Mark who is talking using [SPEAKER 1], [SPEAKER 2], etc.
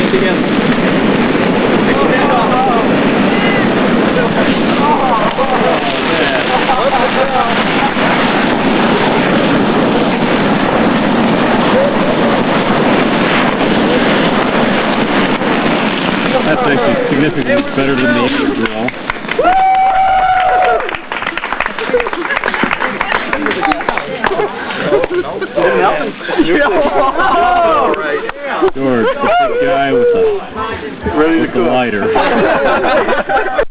[SPEAKER 1] That's actually significantly better than the other drill. George, the big guy with the lighter.